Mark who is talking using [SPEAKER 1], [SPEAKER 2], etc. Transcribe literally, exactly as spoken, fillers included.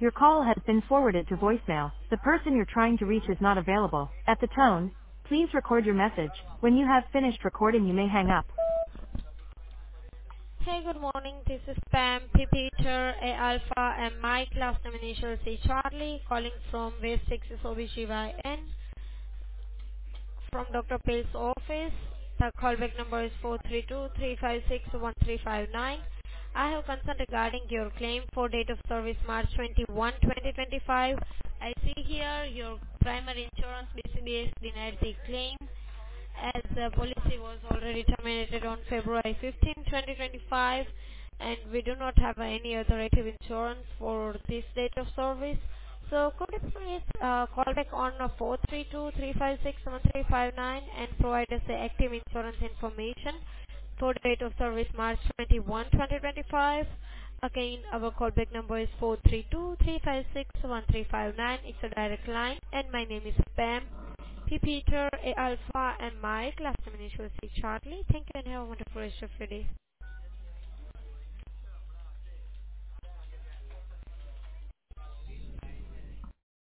[SPEAKER 1] Your call has been forwarded to voicemail. The person you're trying to reach is not available. At the tone, please record your message. When you have finished recording, you may hang up.
[SPEAKER 2] Hey, good morning. This is Pam, P. Peter, A Alpha, and my last name initial C Charlie, calling from West Texas O B G Y N from Doctor Pill's office. The callback number is four three two, three five six, one three five nine. I have concern regarding your claim for date of service March twenty-first, twenty twenty-five. I see here your primary insurance B C B S denied the claim, as the policy was already terminated on February fifteenth, twenty twenty-five, and we do not have any other active insurance for this date of service. So could you please uh, call back on uh, four three two, three five six, one three five nine and provide us the active insurance information for date of service March twenty-first, twenty twenty-five. Again, our callback number is four three two, three five six, one three five nine. It's a direct line, and my name is Pam, P. Peter, A Alpha, and Mike, last name initial C Charlie. Thank you and have a wonderful rest of your day.